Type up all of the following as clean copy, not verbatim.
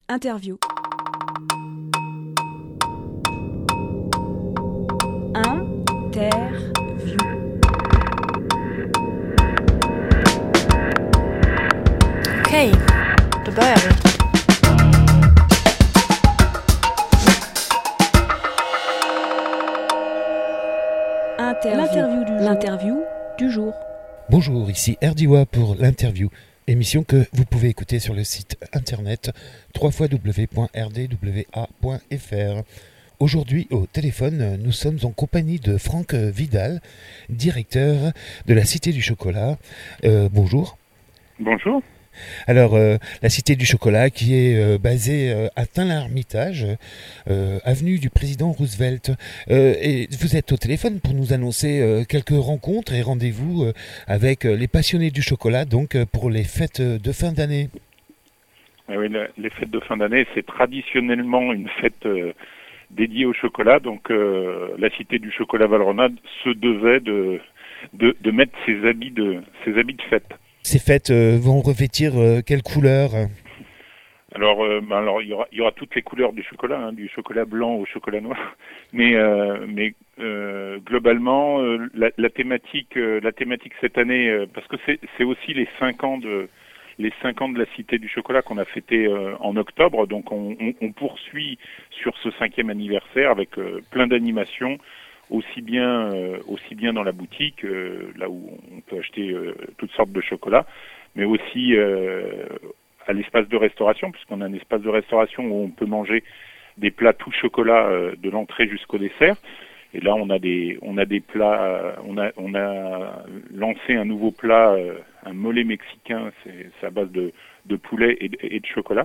Interview. Interview. Okej, då börjar vi. L'interview du jour. Bonjour, ici Erdiwa pour l'interview, émission que vous pouvez écouter sur le site internet www.rdwa.fr. Aujourd'hui, au téléphone, nous sommes en compagnie de Franck Vidal, directeur de la Cité du Chocolat. Bonjour. Bonjour. Alors, la Cité du Chocolat qui est basée à Tain-l'Hermitage, avenue du Président Roosevelt. Et vous êtes au téléphone pour nous annoncer quelques rencontres et rendez-vous avec les passionnés du chocolat, donc pour les fêtes de fin d'année. Ah oui, les fêtes de fin d'année, c'est traditionnellement une fête dédiée au chocolat. Donc, la Cité du Chocolat Valrhona se devait de mettre ses habits de fête. Ces fêtes vont revêtir quelle couleur ? Alors, il y aura toutes les couleurs du chocolat, du chocolat blanc au chocolat noir. Mais globalement, la thématique cette année, parce que c'est aussi les 5 ans de la Cité du Chocolat qu'on a fêté en octobre. Donc, on poursuit sur ce 5e anniversaire avec plein d'animations. Aussi bien dans la boutique, là où on peut acheter toutes sortes de chocolats, mais aussi à l'espace de restauration, puisqu'on a un espace de restauration où on peut manger des plats tout chocolat de l'entrée jusqu'au dessert. Et là, on a des plats, on a lancé un nouveau plat, un mollet mexicain, c'est à base de poulet et de chocolat.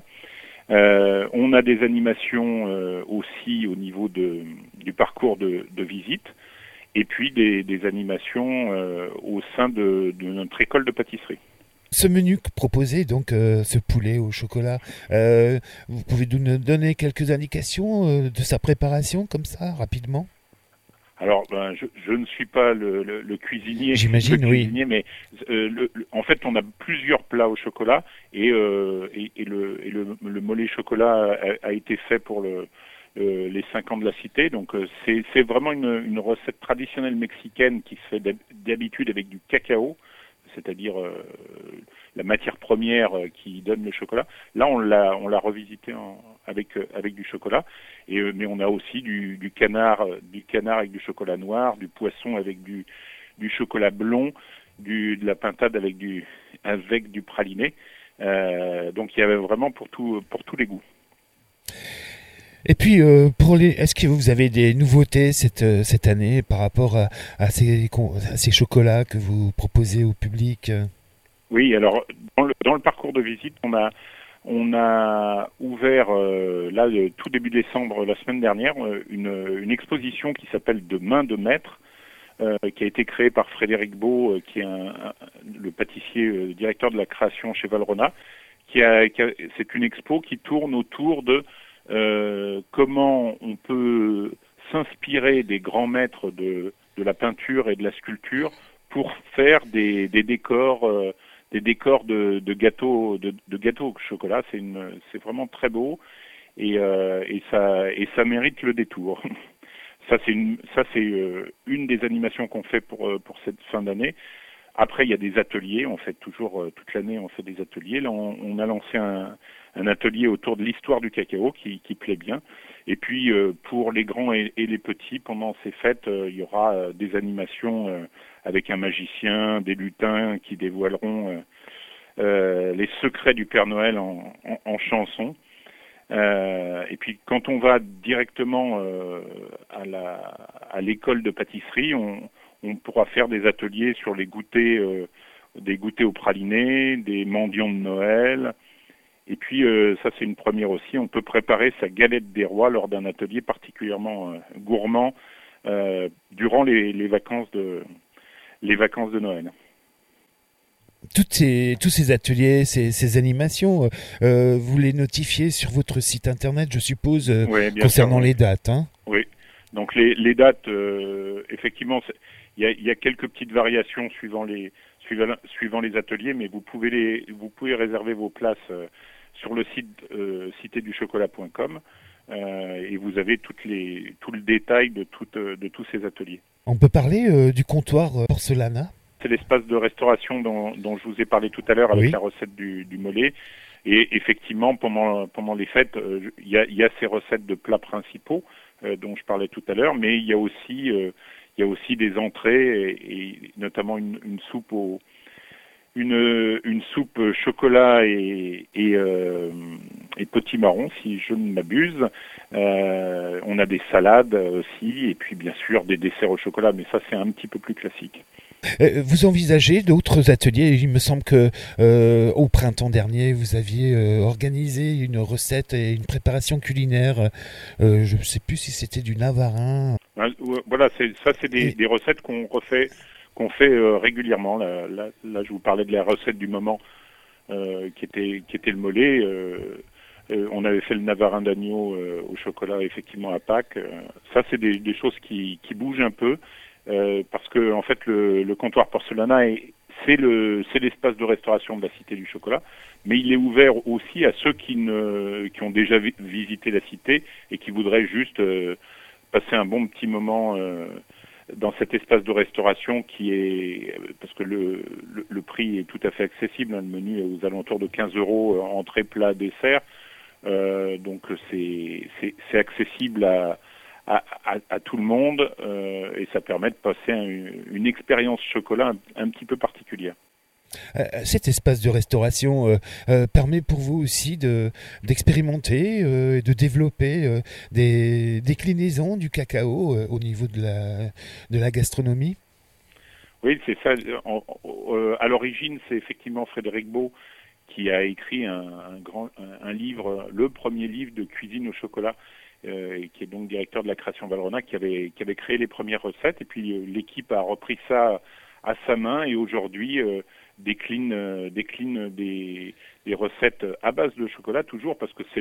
On a des animations aussi au niveau du parcours de visite, et puis des animations au sein de notre école de pâtisserie. Ce menu proposé, donc ce poulet au chocolat, vous pouvez nous donner quelques indications de sa préparation, comme ça, rapidement ? Alors, je ne suis pas le cuisinier. J'imagine, oui. Mais en fait, on a plusieurs plats au chocolat et le mollet chocolat a été fait pour les 5 ans de la Cité. Donc, c'est vraiment une recette traditionnelle mexicaine qui se fait d'habitude avec du cacao, c'est-à-dire la matière première qui donne le chocolat. Là, on l'a revisité avec du chocolat. Mais on a aussi du canard avec du chocolat noir, du poisson avec du chocolat blond, de la pintade avec du praliné. Donc il y avait vraiment pour tous les goûts. Et puis est-ce que vous avez des nouveautés cette année par rapport à ces chocolats que vous proposez au public ? Oui, alors dans le parcours de visite, on a ouvert, tout début décembre, la semaine dernière, une exposition qui s'appelle De main de maître, qui a été créée par Frédéric Beau, qui est le pâtissier directeur de la création chez Valrhona. C'est une expo qui tourne autour de comment on peut s'inspirer des grands maîtres de la peinture et de la sculpture pour faire des décors. Des décors de gâteaux au chocolat, c'est vraiment très beau et ça mérite le détour. Ça c'est une des animations qu'on fait pour cette fin d'année. Après il y a des ateliers, on fait toujours toute l'année on fait des ateliers. Là on a lancé un atelier autour de l'histoire du cacao qui plaît bien. Et puis pour les grands et les petits, pendant ces fêtes, il y aura des animations avec un magicien, des lutins qui dévoileront les secrets du Père Noël en chansons. Et puis quand on va directement à l'école de pâtisserie, on pourra faire des ateliers sur les goûters, des goûters au praliné, des mendiants de Noël. Et puis ça c'est une première aussi, on peut préparer sa galette des rois lors d'un atelier particulièrement gourmand durant les vacances de Noël. Tous ces ateliers, ces animations, vous les notifiez sur votre site internet, je suppose, oui, concernant sûr, les dates, hein ? Oui, donc les dates, effectivement, il y a quelques petites variations suivant les ateliers, mais vous pouvez réserver vos places sur le site citéduchocolat.com et vous avez tout le détail de tous ces ateliers. On peut parler du comptoir porcelana? C'est l'espace de restauration dont je vous ai parlé tout à l'heure avec la recette du mollet. Et effectivement, pendant les fêtes, il y a ces recettes de plats principaux dont je parlais tout à l'heure, mais il y a aussi des entrées et notamment une soupe une soupe chocolat et potimarron, si je ne m'abuse. On a des salades aussi, et puis bien sûr des desserts au chocolat, mais ça c'est un petit peu plus classique. Vous envisagez d'autres ateliers? Il me semble que au printemps dernier, vous aviez organisé une recette et une préparation culinaire. Je ne sais plus si c'était du navarin. Voilà, c'est des recettes qu'on fait régulièrement. Là, je vous parlais de la recette du moment qui était le mollet. On avait fait le navarin d'agneau au chocolat, effectivement, à Pâques. Ça, c'est des choses qui bougent un peu. Parce que en fait le comptoir porcelana c'est l'espace de restauration de la Cité du Chocolat, mais il est ouvert aussi à ceux qui ont déjà visité la cité et qui voudraient juste passer un bon petit moment dans cet espace de restauration parce que le prix est tout à fait accessible, hein, le menu est aux alentours de 15 € entrée, plat, dessert, donc c'est accessible à tout le monde et ça permet de passer une expérience chocolat un petit peu particulière. Cet espace de restauration permet pour vous aussi d'expérimenter et de développer des déclinaisons du cacao au niveau de la gastronomie? Oui, c'est ça. À l'origine, c'est effectivement Frédéric Beau qui a écrit un livre, le premier livre de cuisine au chocolat, qui est donc directeur de la création Valrhona, qui avait créé les premières recettes, et puis l'équipe a repris ça à sa main et aujourd'hui décline des recettes à base de chocolat, toujours parce que c'est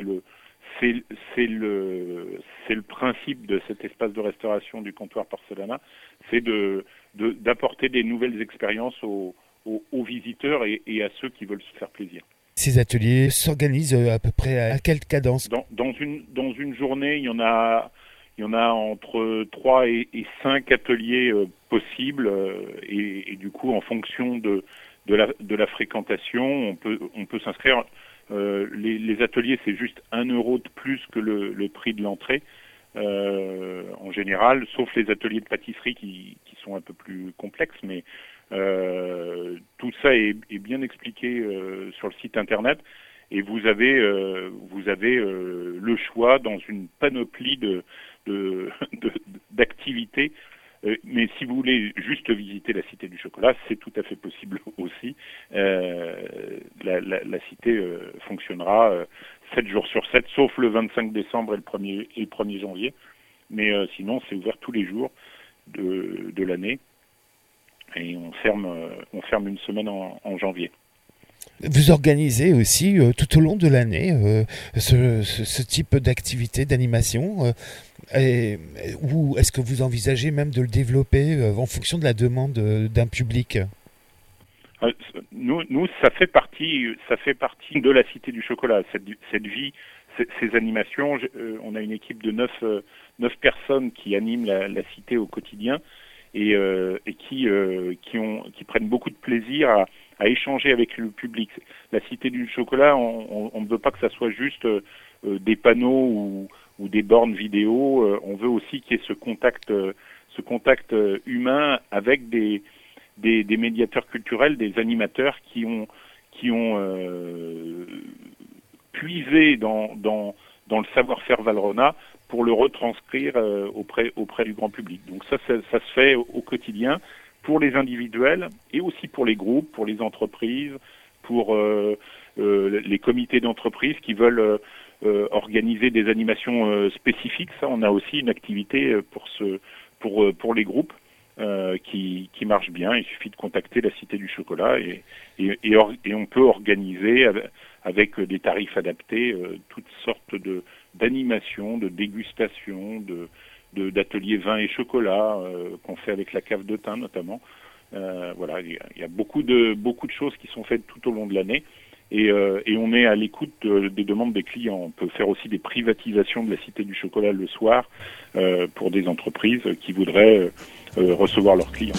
le principe de cet espace de restauration du comptoir porcelana, c'est d'apporter des nouvelles expériences aux visiteurs et à ceux qui veulent se faire plaisir. Ces ateliers s'organisent à peu près à quelle cadence? Dans une journée, il y en a entre 3 et 5 ateliers possibles et du coup en fonction de la fréquentation, on peut s'inscrire. Les ateliers, c'est juste 1 € de plus que le prix de l'entrée en général, sauf les ateliers de pâtisserie qui sont un peu plus complexes, mais tout ça est bien expliqué sur le site internet et vous avez le choix dans une panoplie d'activités. Mais si vous voulez juste visiter la Cité du Chocolat, c'est tout à fait possible aussi. La Cité fonctionnera 7 jours sur 7, sauf le 25 décembre et le 1er janvier. Mais sinon, c'est ouvert tous les jours de l'année. Et on ferme une semaine en janvier. Vous organisez aussi tout au long de l'année ce type d'activité, d'animation ou est-ce que vous envisagez même de le développer en fonction de la demande d'un public? Nous, ça fait partie de la Cité du Chocolat, cette vie, ces animations. On a une équipe de 9 personnes qui animent la Cité au quotidien et qui prennent beaucoup de plaisir à échanger avec le public. La Cité du Chocolat, on ne veut pas que ça soit juste des panneaux ou des bornes vidéo. On veut aussi qu'il y ait ce contact humain avec des médiateurs culturels, des animateurs qui ont puisé dans le savoir-faire Valrhona pour le retranscrire auprès du grand public. Donc ça se fait au quotidien pour les individuels et aussi pour les groupes, pour les entreprises, pour les comités d'entreprise qui veulent organiser des animations spécifiques. Ça, on a aussi une activité pour les groupes qui marche bien. Il suffit de contacter la Cité du Chocolat et on peut organiser avec des tarifs adaptés toutes sortes d'animations, de dégustations, d'ateliers vin et chocolat qu'on fait avec la cave de thym notamment. Voilà, il y a beaucoup de choses qui sont faites tout au long de l'année Et on est à l'écoute des demandes des clients. On peut faire aussi des privatisations de la Cité du Chocolat le soir pour des entreprises qui voudraient recevoir leurs clients.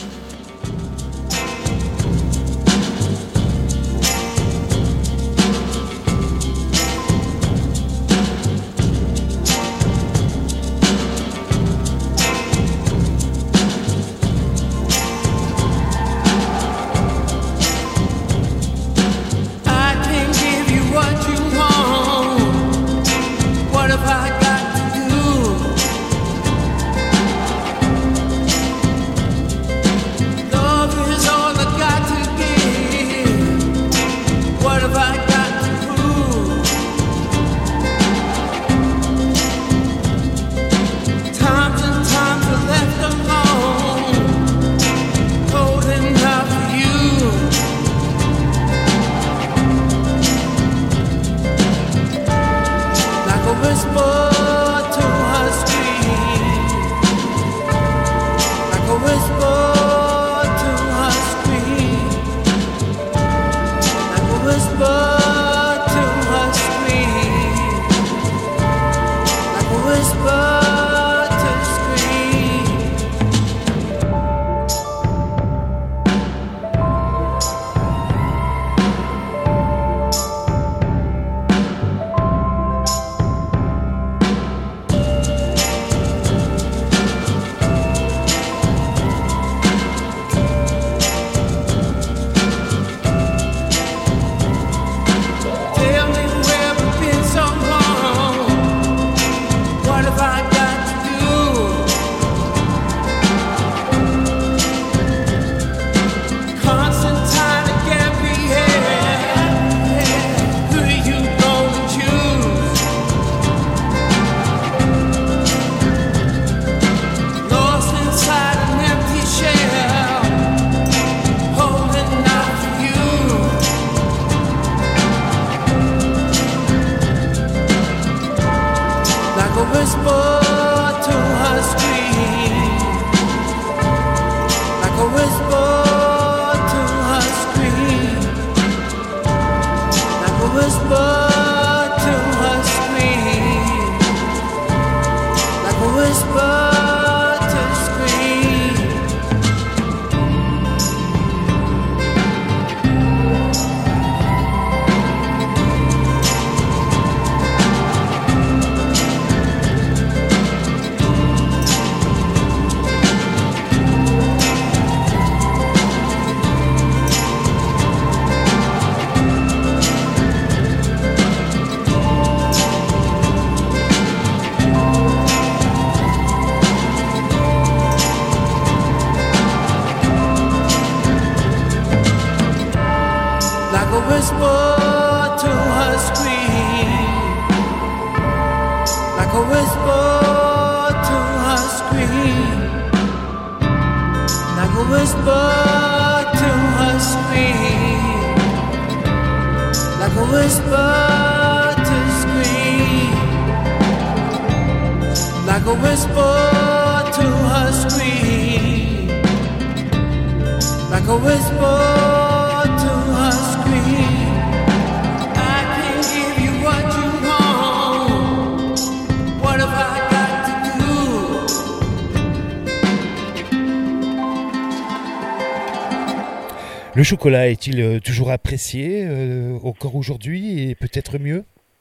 Le chocolat est-il toujours apprécié encore aujourd'hui et peut-être mieux?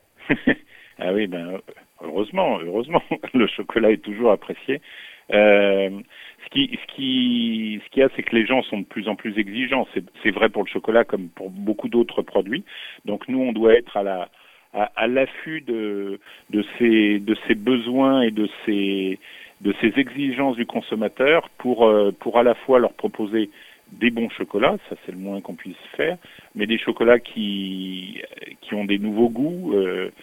Ah oui, heureusement, le chocolat est toujours apprécié. Ce qu'il y a, c'est que les gens sont de plus en plus exigeants. C'est vrai pour le chocolat comme pour beaucoup d'autres produits. Donc nous, on doit être à l'affût de ces besoins et de ces exigences du consommateur pour à la fois leur proposer des bons chocolats, ça c'est le moins qu'on puisse faire, mais des chocolats qui ont des nouveaux goûts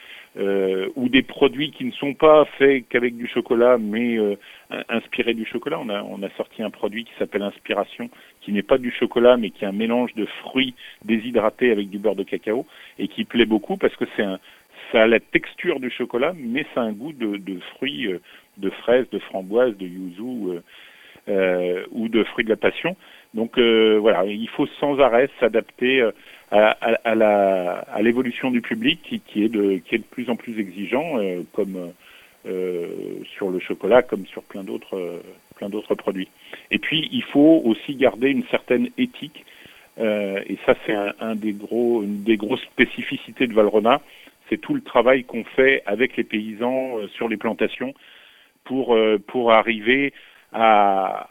ou des produits qui ne sont pas faits qu'avec du chocolat, mais inspirés du chocolat. On a sorti un produit qui s'appelle Inspiration, qui n'est pas du chocolat, mais qui est un mélange de fruits déshydratés avec du beurre de cacao, et qui plaît beaucoup parce que ça a la texture du chocolat, mais ça a un goût de fruits, de fraises, de framboises, de yuzu ou de fruits de la passion. Donc voilà, il faut sans arrêt s'adapter à l'évolution du public qui est de plus en plus exigeant, comme sur le chocolat, comme sur plein d'autres produits. Et puis il faut aussi garder une certaine éthique, et ça c'est une des grosses spécificités de Valrhona, c'est tout le travail qu'on fait avec les paysans sur les plantations pour arriver à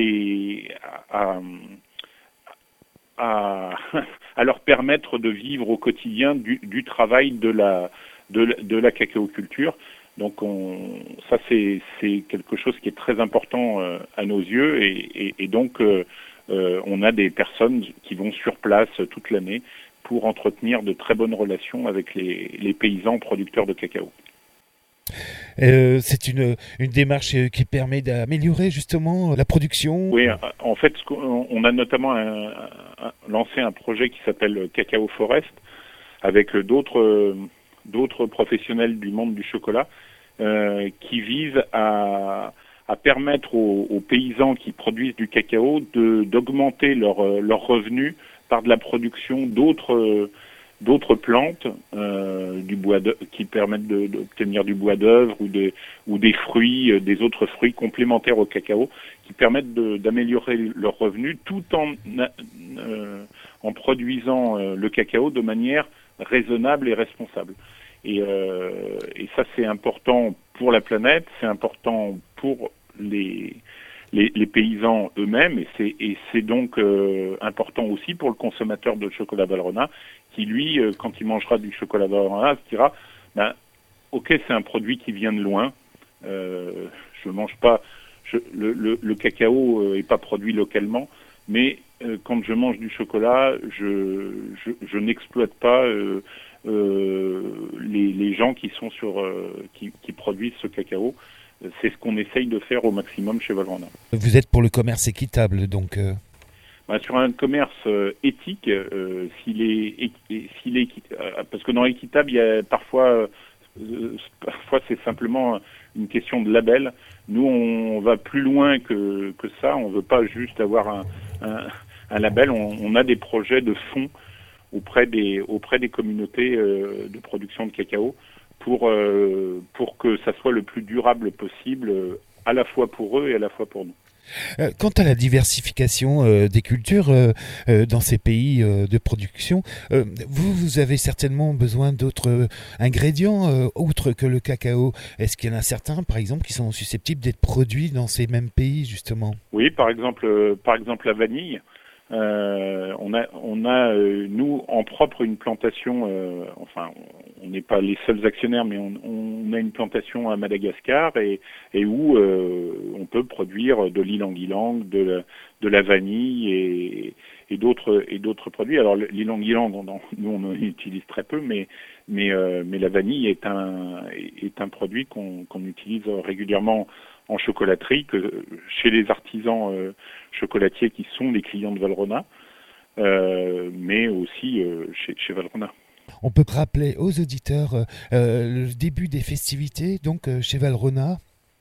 leur permettre de vivre au quotidien du travail de la cacaoculture. Donc ça c'est quelque chose qui est très important à nos yeux, et donc on a des personnes qui vont sur place toute l'année pour entretenir de très bonnes relations avec les paysans producteurs de cacao. C'est une démarche qui permet d'améliorer justement la production. Oui, en fait, on a notamment lancé un projet qui s'appelle Cacao Forest avec d'autres professionnels du monde du chocolat qui vise à permettre aux paysans qui produisent du cacao d'augmenter leurs revenus par de la production d'autres plantes, qui permettent d'obtenir du bois d'œuvre ou des fruits, des autres fruits complémentaires au cacao, qui permettent d'améliorer leurs revenus tout en produisant le cacao de manière raisonnable et responsable. Et ça c'est important pour la planète, c'est important pour les paysans eux-mêmes, et c'est donc important aussi pour le consommateur de chocolat Valrhona, qui lui, quand il mangera du chocolat Valrhona, se dira ok, c'est un produit qui vient de loin, je mange pas le cacao est pas produit localement, mais quand je mange du chocolat, je n'exploite pas les gens qui sont qui produisent ce cacao. C'est ce qu'on essaye de faire au maximum chez Valrhona. Vous êtes pour le commerce équitable, donc sur un commerce éthique, s'il est parce que dans l'équitable, il y a parfois c'est simplement une question de label. Nous, on va plus loin que ça. On veut pas juste avoir un label. On a des projets de fonds auprès des communautés de production de cacao pour que ça soit le plus durable possible, à la fois pour eux et à la fois pour nous. Quant à la diversification des cultures dans ces pays de production, vous avez certainement besoin d'autres ingrédients outre que le cacao. Est-ce qu'il y en a certains, par exemple, qui sont susceptibles d'être produits dans ces mêmes pays, justement ? Oui, par exemple la vanille. On a nous en propre une plantation, on n'est pas les seuls actionnaires, mais on a une plantation à Madagascar et où on peut produire de l'ilang-ilang, de la vanille et d'autres produits. Alors l'ilang-ilang, nous on en utilise très peu, mais la vanille est un produit qu'on utilise régulièrement en chocolaterie, chez les artisans chocolatiers qui sont les clients de Valrhona, mais aussi chez Valrhona. On peut rappeler aux auditeurs le début des festivités, donc chez Valrhona.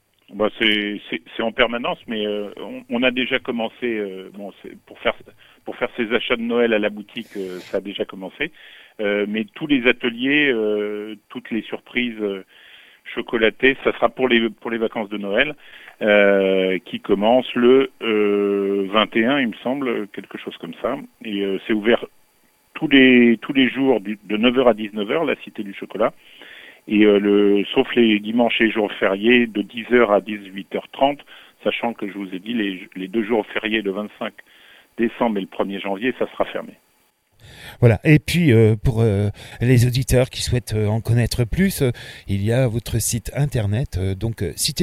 C'est en permanence, mais on a déjà commencé. Pour faire ses achats de Noël à la boutique, ça a déjà commencé. Mais tous les ateliers, toutes les surprises chocolatées, ça sera pour les vacances de Noël, qui commencent le 21, il me semble, quelque chose comme ça. Et c'est ouvert tous les jours de 9h à 19h, la Cité du Chocolat. Et sauf les dimanches et jours fériés de 10h à 18h30, sachant que je vous ai dit les 2 jours fériés le 25 décembre et le 1er janvier, ça sera fermé. Voilà. Et puis pour les auditeurs qui souhaitent en connaître plus, il y a votre site internet, donc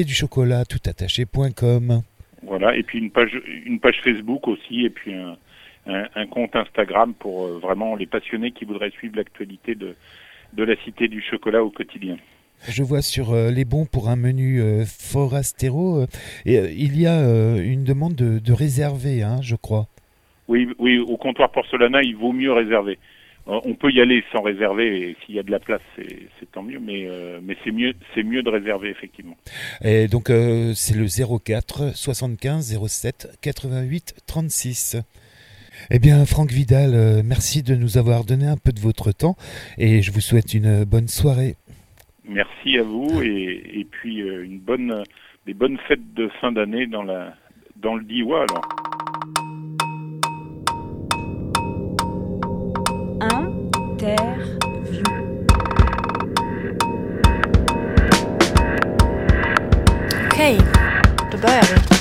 citéduchocolat.com. Voilà. Et puis une page Facebook aussi, et puis un compte Instagram pour vraiment les passionnés qui voudraient suivre l'actualité de la Cité du Chocolat au quotidien. Je vois sur les bons pour un menu Forastero, il y a une demande de réserver, je crois. Oui, au comptoir Porcelana, il vaut mieux réserver. On peut y aller sans réserver, et s'il y a de la place, c'est tant mieux, mais c'est mieux de réserver, effectivement. Et donc, c'est le 04 75 07 88 36. Eh bien, Franck Vidal, merci de nous avoir donné un peu de votre temps et je vous souhaite une bonne soirée. Merci à vous et puis des bonnes fêtes de fin d'année dans le Diois alors. Interview. Cave, de Beuerwelt.